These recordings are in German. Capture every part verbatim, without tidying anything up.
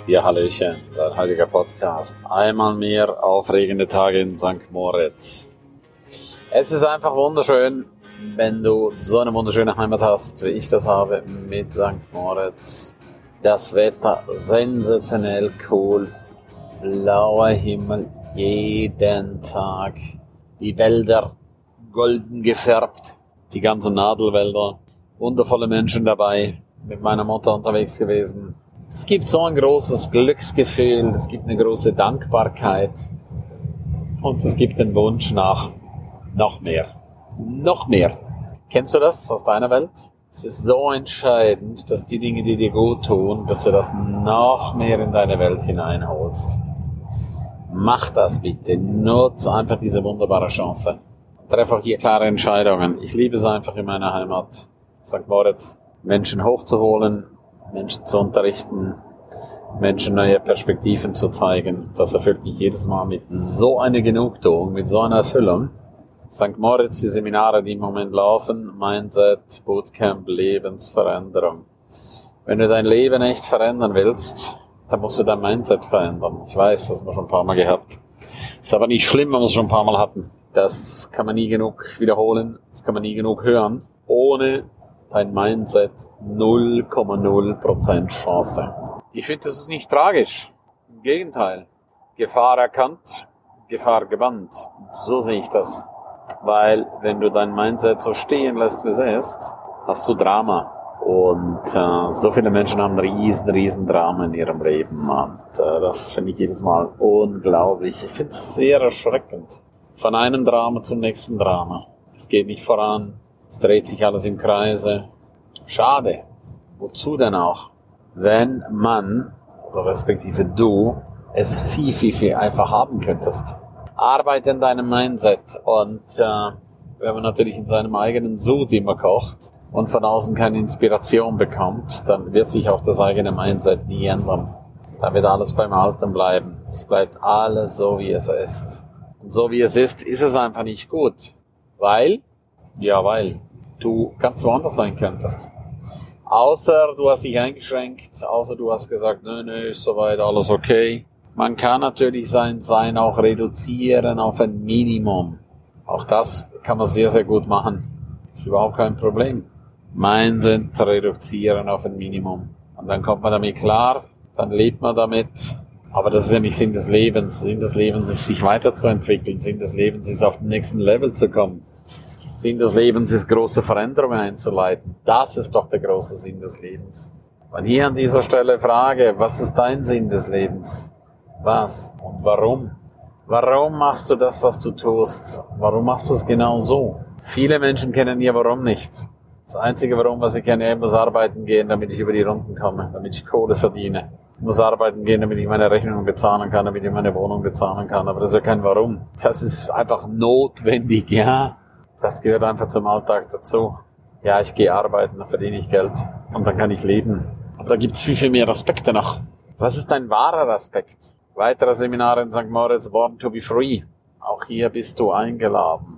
Ja, Hallöchen, dein heutiger Podcast. Einmal mehr aufregende Tage in Sankt Moritz. Es ist einfach wunderschön, wenn du so eine wunderschöne Heimat hast, wie ich das habe mit Sankt Moritz. Das Wetter sensationell cool, blauer Himmel jeden Tag, die Wälder golden gefärbt, die ganzen Nadelwälder, wundervolle Menschen dabei, mit meiner Mutter unterwegs gewesen. Es gibt so ein großes Glücksgefühl, es gibt eine große Dankbarkeit und es gibt den Wunsch nach noch mehr. Noch mehr. Kennst du das aus deiner Welt? Es ist so entscheidend, dass die Dinge, die dir gut tun, dass du das noch mehr in deine Welt hineinholst. Mach das bitte. Nutze einfach diese wunderbare Chance. Treffe auch hier klare Entscheidungen. Ich liebe es einfach in meiner Heimat, Sankt Moritz, Menschen hochzuholen, Menschen zu unterrichten, Menschen neue Perspektiven zu zeigen. Das erfüllt mich jedes Mal mit so einer Genugtuung, mit so einer Erfüllung. Sankt Moritz, die Seminare, die im Moment laufen, Mindset, Bootcamp, Lebensveränderung. Wenn du dein Leben echt verändern willst, dann musst du dein Mindset verändern. Ich weiß, das haben wir schon ein paar Mal gehabt. Ist aber nicht schlimm, wenn wir es schon ein paar Mal hatten. Das kann man nie genug wiederholen, das kann man nie genug hören. Ohne dein Mindset null Komma null Prozent Chance. Ich finde, das ist nicht tragisch. Im Gegenteil. Gefahr erkannt, Gefahr gebannt. So sehe ich das. Weil, wenn du dein Mindset so stehen lässt, wie es ist, hast du Drama. Und äh, so viele Menschen haben riesen, riesen Drama in ihrem Leben. Und äh, das finde ich jedes Mal unglaublich. Ich finde es sehr erschreckend. Von einem Drama zum nächsten Drama. Es geht nicht voran. Es dreht sich alles im Kreise. Schade. Wozu denn auch? Wenn man, oder respektive du, es viel, viel, viel einfach haben könntest. Arbeite in deinem Mindset. Und äh, wenn man natürlich in seinem eigenen Sud immer kocht und von außen keine Inspiration bekommt, dann wird sich auch das eigene Mindset nie ändern. Dann wird alles beim Alten bleiben. Es bleibt alles so, wie es ist. Und so, wie es ist, ist es einfach nicht gut. Weil... Ja, weil du ganz woanders sein könntest. Außer du hast dich eingeschränkt, außer du hast gesagt, nö, nö, ist soweit, alles okay. Man kann natürlich sein Sein auch reduzieren auf ein Minimum. Auch das kann man sehr, sehr gut machen. Ist überhaupt kein Problem. Mindset reduzieren auf ein Minimum. Und dann kommt man damit klar, dann lebt man damit. Aber das ist ja nicht Sinn des Lebens. Sinn des Lebens ist, sich weiterzuentwickeln. Sinn des Lebens ist, auf den nächsten Level zu kommen. Sinn des Lebens ist, große Veränderungen einzuleiten. Das ist doch der große Sinn des Lebens. Und hier an dieser Stelle Frage, was ist dein Sinn des Lebens? Was und warum? Warum machst du das, was du tust? Warum machst du es genau so? Viele Menschen kennen ihr Warum nicht. Das einzige Warum, was ich kenne, ich muss arbeiten gehen, damit ich über die Runden komme, damit ich Kohle verdiene. Ich muss arbeiten gehen, damit ich meine Rechnungen bezahlen kann, damit ich meine Wohnung bezahlen kann. Aber das ist ja kein Warum. Das ist einfach notwendig, ja. Das gehört einfach zum Alltag dazu. Ja, ich gehe arbeiten, dann verdiene ich Geld und dann kann ich leben. Aber da gibt's viel, viel mehr Aspekte noch. Was ist dein wahrer Aspekt? Weitere Seminare in Sankt Moritz, Born to be Free. Auch hier bist du eingeladen.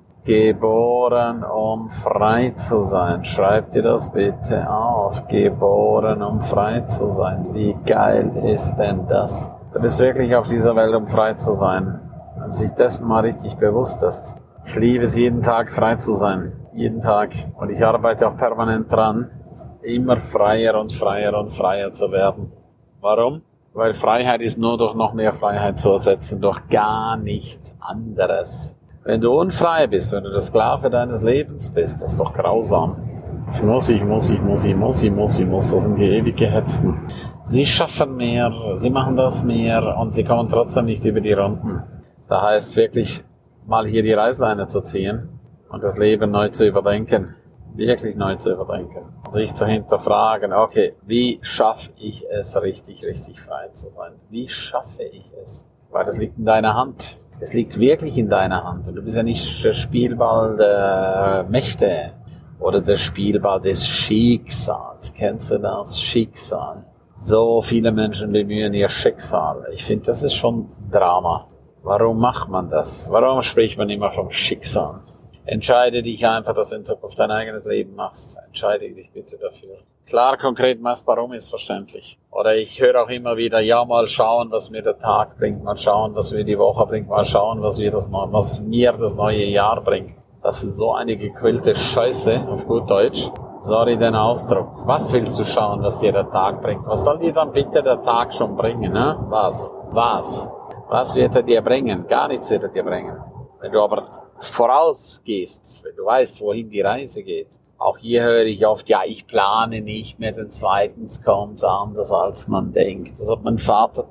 Geboren, um frei zu sein. Schreib dir das bitte auf. Geboren, um frei zu sein. Wie geil ist denn das? Du bist wirklich auf dieser Welt, um frei zu sein. Wenn du dich dessen mal richtig bewusst ist. Ich liebe es, jeden Tag frei zu sein. Jeden Tag. Und ich arbeite auch permanent dran, immer freier und freier und freier zu werden. Warum? Weil Freiheit ist nur durch noch mehr Freiheit zu ersetzen, durch gar nichts anderes. Wenn du unfrei bist, wenn du der Sklave deines Lebens bist, das ist doch grausam. Ich muss, ich muss, ich muss, ich muss, ich muss, ich muss. Das sind die ewig Gehetzten. Sie schaffen mehr, sie machen das mehr und sie kommen trotzdem nicht über die Runden. Da heißt es wirklich, mal hier die Reißleine zu ziehen und das Leben neu zu überdenken. Wirklich neu zu überdenken. Und sich zu hinterfragen, okay, wie schaffe ich es, richtig, richtig frei zu sein? Wie schaffe ich es? Weil das liegt in deiner Hand. Es liegt wirklich in deiner Hand. Und du bist ja nicht der Spielball der Mächte oder der Spielball des Schicksals. Kennst du das? Schicksal. So viele Menschen bemühen ihr Schicksal. Ich finde, das ist schon Drama. Warum macht man das? Warum spricht man immer vom Schicksal? Entscheide dich einfach, dass du in Zukunft dein eigenes Leben machst. Entscheide dich bitte dafür. Klar, konkret, warum ist verständlich. Oder ich höre auch immer wieder, ja, mal schauen, was mir der Tag bringt, mal schauen, was mir die Woche bringt, mal schauen, was, wir das, was mir das neue Jahr bringt. Das ist so eine gequillte Scheiße, auf gut Deutsch. Sorry, den Ausdruck. Was willst du schauen, was dir der Tag bringt? Was soll dir dann bitte der Tag schon bringen, ne? Was? Was? Was wird er dir bringen? Gar nichts wird er dir bringen. Wenn du aber vorausgehst, wenn du weißt, wohin die Reise geht. Auch hier höre ich oft, ja, ich plane nicht mehr, denn zweitens kommt es anders, als man denkt. Das hat mein Vater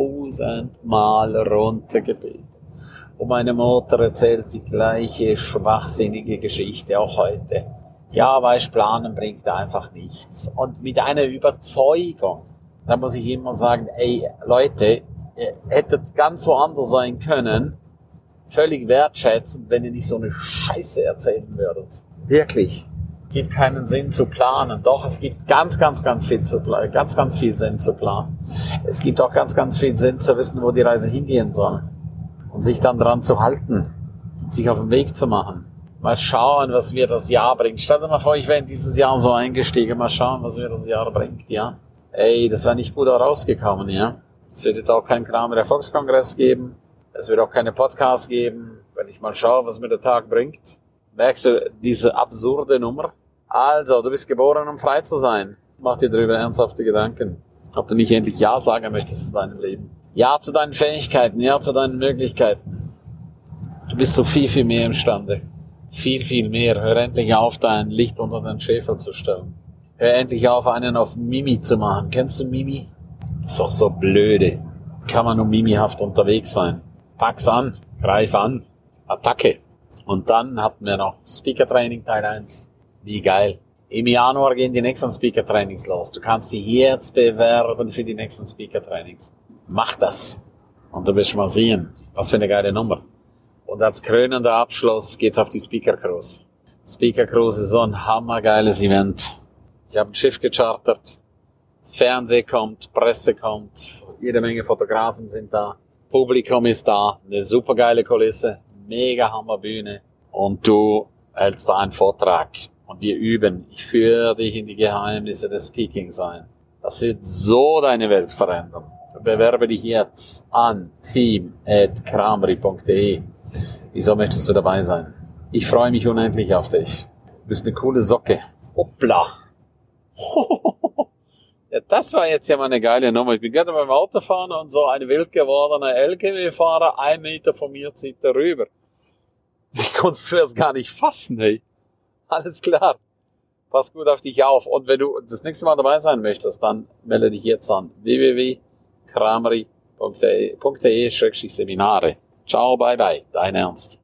tausendmal runtergebetet. Und meine Mutter erzählt die gleiche schwachsinnige Geschichte auch heute. Ja, weißt, planen bringt einfach nichts. Und mit einer Überzeugung, da muss ich immer sagen, ey, Leute, ihr hättet ganz woanders sein können, völlig wertschätzend, wenn ihr nicht so eine Scheiße erzählen würdet. Wirklich. Es gibt keinen Sinn zu planen. Doch, es gibt ganz, ganz, ganz viel zu planen, ganz, ganz viel Sinn zu planen. Es gibt auch ganz, ganz viel Sinn zu wissen, wo die Reise hingehen soll. Und sich dann dran zu halten. Sich auf den Weg zu machen. Mal schauen, was mir das Jahr bringt. Stell dir mal vor, ich wäre in dieses Jahr so eingestiegen. Mal schauen, was mir das Jahr bringt, ja. Ey, das wäre nicht gut herausgekommen, ja. Es wird jetzt auch keinen Kramer Erfolgskongress geben. Es wird auch keine Podcasts geben. Wenn ich mal schaue, was mir der Tag bringt. Merkst du diese absurde Nummer? Also, du bist geboren, um frei zu sein. Mach dir darüber ernsthafte Gedanken. Ob du nicht endlich Ja sagen möchtest zu deinem Leben. Ja zu deinen Fähigkeiten, Ja zu deinen Möglichkeiten. Du bist so viel, viel mehr imstande. Viel, viel mehr. Hör endlich auf, dein Licht unter den Schäfer zu stellen. Hör endlich auf, einen auf Mimi zu machen. Kennst du Mimi? Das ist doch so blöde. Kann man nur mimihaft unterwegs sein. Pack's an, greif an, Attacke. Und dann hatten wir noch Speaker-Training Teil eins. Wie geil. Im Januar gehen die nächsten Speaker-Trainings los. Du kannst dich jetzt bewerben für die nächsten Speaker-Trainings. Mach das. Und du wirst mal sehen, was für eine geile Nummer. Und als krönender Abschluss geht's auf die Speaker Cruise. Speaker Cruise ist so ein hammergeiles Event. Ich habe ein Schiff gechartert. Fernseh kommt, Presse kommt, jede Menge Fotografen sind da. Publikum ist da, eine supergeile Kulisse, mega Hammerbühne. Und du hältst da einen Vortrag. Und wir üben. Ich führe dich in die Geheimnisse des Speakings ein. Das wird so deine Welt verändern. Bewerbe dich jetzt an team at kramri punkt de. Wieso möchtest du dabei sein? Ich freue mich unendlich auf dich. Du bist eine coole Socke. Hoppla. Ja, das war jetzt ja mal eine geile Nummer. Ich bin gerade beim Autofahren und so ein wild gewordener L K W-Fahrer, ein Meter von mir zieht er rüber. Ich konnte es zuerst gar nicht fassen, hey. Alles klar. Pass gut auf dich auf. Und wenn du das nächste Mal dabei sein möchtest, dann melde dich jetzt an w w w punkt kramri punkt de Seminare. Ciao, bye bye. Dein Ernst.